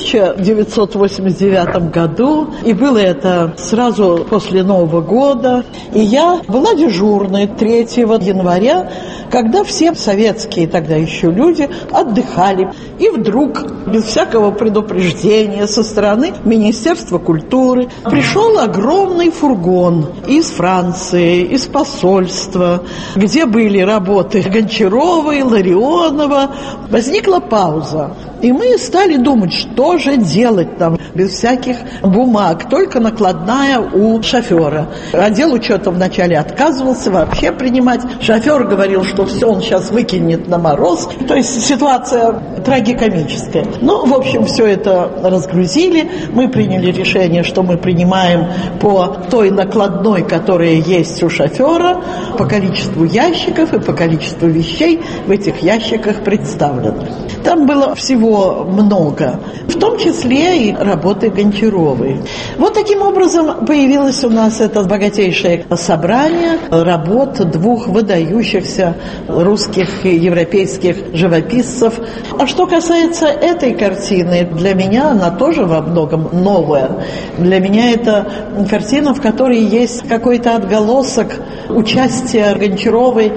1989 году, и было это сразу после Нового года, и я была дежурной 3 января, когда все советские тогда еще люди отдыхали. И вдруг, без всякого предупреждения со стороны Министерства культуры, пришел огромный фургон из Франции, из посольства, где были работы Гончаровой, Ларионова. Возникла пауза. И мы стали думать, что же делать там, без всяких бумаг, только накладная у шофера. Отдел учета вначале отказывался вообще принимать. Шофер говорил, что все, он сейчас выкинет на мороз. То есть ситуация трагикомическая. Ну, в общем, все это разгрузили. Мы приняли решение, что мы принимаем по той накладной, которая есть у шофера, по количеству ящиков и по количеству вещей в этих ящиках представлены. Там было всего много, в том числе и работы Гончаровой. Вот таким образом появилось у нас это богатейшее собрание работ двух выдающихся русских и европейских живописцев. А что касается этой картины, для меня она тоже во многом новая. Для меня это картина, в которой есть какой-то отголосок участия Гончаровой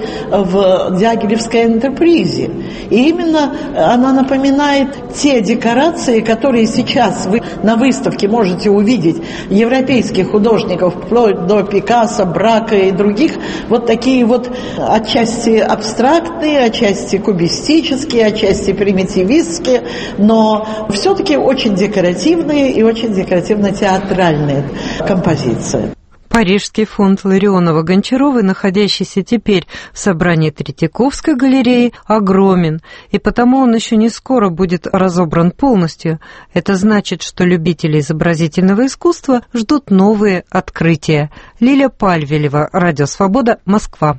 в Дягилевской энтерпризе. И именно она напоминает те декорации, которые сейчас вы на выставке можете увидеть европейских художников, вплоть до Пикассо, Брака и других, вот такие вот отчасти абстрактные, отчасти кубистические, отчасти примитивистские, но все-таки очень декоративные и очень декоративно-театральные композиции. Парижский фонд Ларионова-Гончаровой, находящийся теперь в собрании Третьяковской галереи, огромен, и потому он еще не скоро будет разобран полностью. Это значит, что любители изобразительного искусства ждут новые открытия. Лиля Пальвелева, Радио Свобода, Москва.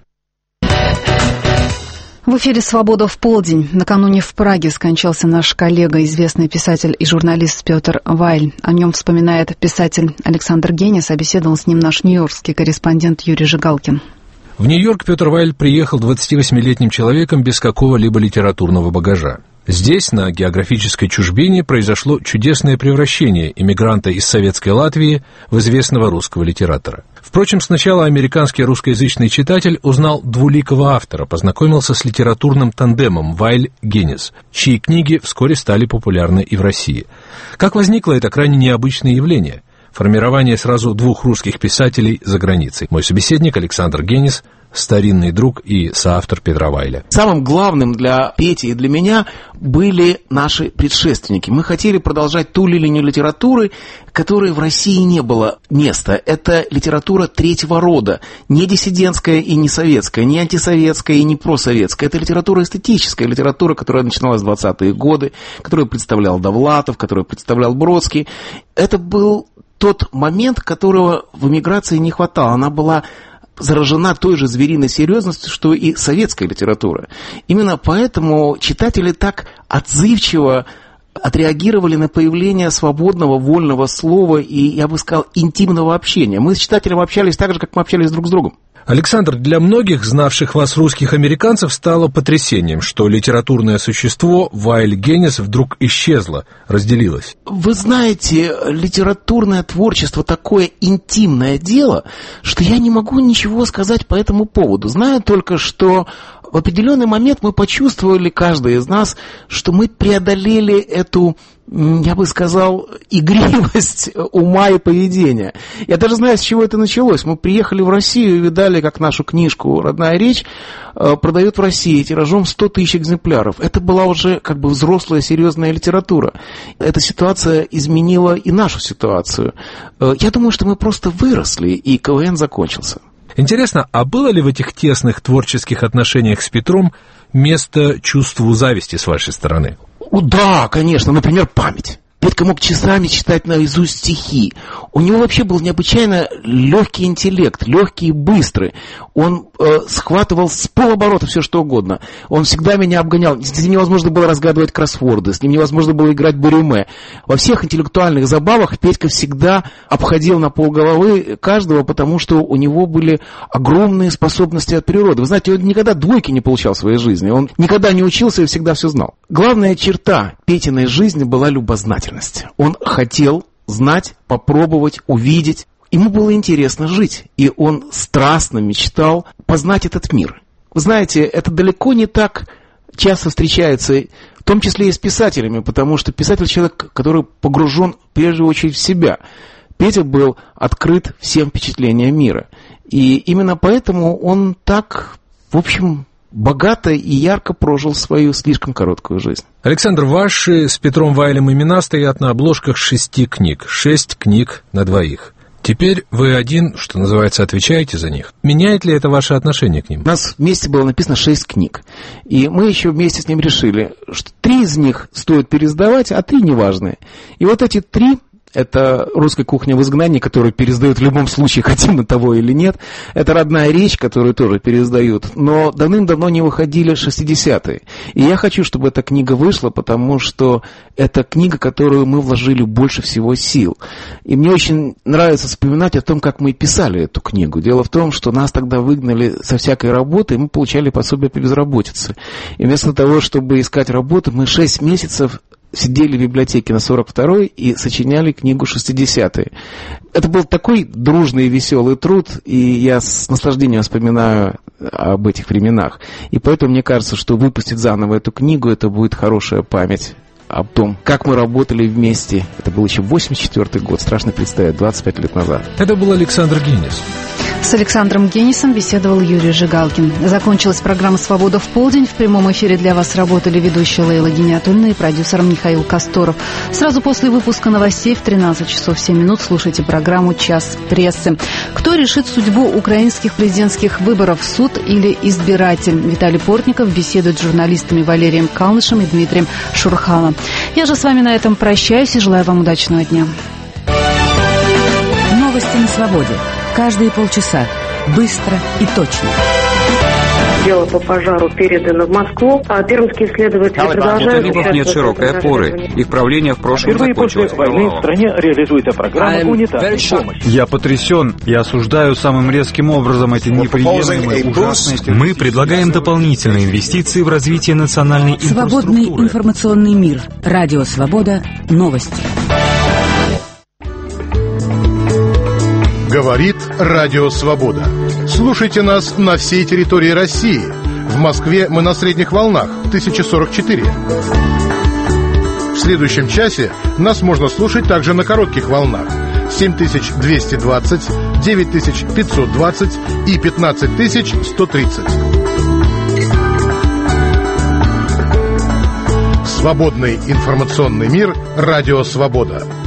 В эфире «Свобода в полдень». Накануне в Праге скончался наш коллега, известный писатель и журналист Петр Вайль. О нем вспоминает писатель Александр Генис, а беседовал с ним наш нью-йоркский корреспондент Юрий Жигалкин. В Нью-Йорк Петр Вайль приехал 28-летним человеком без какого-либо литературного багажа. Здесь, на географической чужбине, произошло чудесное превращение иммигранта из советской Латвии в известного русского литератора. Впрочем, сначала американский русскоязычный читатель узнал двуликого автора, познакомился с литературным тандемом Вайль-Генис, чьи книги вскоре стали популярны и в России. Как возникло это крайне необычное явление? Формирование сразу двух русских писателей за границей. Мой собеседник Александр Генис старинный друг и соавтор Петра Вайля. Самым главным для Пети и для меня были наши предшественники. Мы хотели продолжать ту линию литературы, которой в России не было места. Это литература третьего рода, не диссидентская и не советская, не антисоветская и не просоветская. Это литература эстетическая, литература, которая начиналась в 20-е годы, которую представлял Довлатов, которую представлял Бродский. Это был тот момент, которого в эмиграции не хватало. Она была заражена той же звериной серьезностью, что и советская литература. Именно поэтому читатели так отзывчиво отреагировали на появление свободного, вольного слова и, я бы сказал, интимного общения. Мы с читателем общались так же, как мы общались друг с другом. Александр, для многих, знавших вас русских американцев, стало потрясением, что литературное существо Вайль Генис вдруг исчезло, разделилось. Вы знаете, литературное творчество такое интимное дело, что я не могу ничего сказать по этому поводу. Знаю только, что в определенный момент мы почувствовали, каждый из нас, что мы преодолели эту, я бы сказал, игривость ума и поведения. Я даже знаю, с чего это началось. Мы приехали в Россию и видали, как нашу книжку «Родная речь» продают в России тиражом 100 тысяч экземпляров. Это была уже как бы взрослая, серьезная литература. Эта ситуация изменила и нашу ситуацию. Я думаю, что мы просто выросли, и КВН закончился. Интересно, а было ли в этих тесных творческих отношениях с Петром место чувству зависти с вашей стороны? Да, конечно, например, память. Петька мог часами читать наизусть стихи. У него вообще был необычайно легкий интеллект, легкий и быстрый. Он схватывал с полоборота все что угодно. Он всегда меня обгонял. С ним невозможно было разгадывать кроссворды, с ним невозможно было играть бурюме. Во всех интеллектуальных забавах Петька всегда обходил на полголовы каждого, потому что у него были огромные способности от природы. Вы знаете, он никогда двойки не получал в своей жизни. Он никогда не учился и всегда все знал. Главная черта Петиной жизни была любознательность. Он хотел знать, попробовать, увидеть. Ему было интересно жить, и он страстно мечтал познать этот мир. Вы знаете, это далеко не так часто встречается, в том числе и с писателями, потому что писатель — человек, который погружен в первую очередь в себя. Петя был открыт всем впечатлениям мира. И именно поэтому он так, в общем, богато и ярко прожил свою слишком короткую жизнь. Александр, ваши с Петром Вайлем имена стоят на обложках 6 книг. 6 книг на двоих. Теперь вы один, что называется, отвечаете за них. Меняет ли это ваше отношение к ним? У нас вместе было написано 6 книг. И мы еще вместе с ним решили, что 3 из них стоит переиздавать, а 3 неважные. И вот эти 3... Это «Русская кухня в изгнании», которую переиздают в любом случае, хотим мы того или нет. Это «Родная речь», которую тоже переиздают. Но давным-давно не выходили 60-е. И я хочу, чтобы эта книга вышла, потому что это книга, которую мы вложили больше всего сил. И мне очень нравится вспоминать о том, как мы писали эту книгу. Дело в том, что нас тогда выгнали со всякой работы, и мы получали пособие по безработице. И вместо того, чтобы искать работу, мы 6 месяцев сидели в библиотеке на 42-й и сочиняли книгу «60-е». Это был такой дружный и веселый труд, и я с наслаждением вспоминаю об этих временах. И поэтому мне кажется, что выпустить заново эту книгу, это будет хорошая память о том, как мы работали вместе. Это был еще 84-й год, страшно представить, 25 лет назад. Это был Александр Генис. С Александром Генисом беседовал Юрий Жигалкин. Закончилась программа «Свобода в полдень». В прямом эфире для вас работали ведущая Лейла Гиниатульна и продюсер Михаил Косторов. Сразу после выпуска новостей в 13 часов 7 минут слушайте программу «Час прессы». Кто решит судьбу украинских президентских выборов, суд или избиратель? Виталий Портников беседует с журналистами Валерием Калнышем и Дмитрием Шурхало. Я же с вами на этом прощаюсь и желаю вам удачного дня. Новости на свободе. Каждые полчаса. Быстро и точно. Дело по пожару передано в Москву, а пермские следователи продолжают... У талибов нет широкой опоры. Их правление в прошлом закончилось провалом. В стране реализуется программа гуманитарной помощи. Я потрясен и осуждаю самым резким образом эти неприемлемые, ужасные... Мы предлагаем дополнительные инвестиции в развитие национальной инфраструктуры. Свободный информационный мир. Радио «Свобода». Новости. Говорит Радио Свобода. Слушайте нас на всей территории России. В Москве мы на средних волнах 1044. В следующем часе нас можно слушать также на коротких волнах 7220, 9520 и 15130. Свободный информационный мир. Радио «Свобода».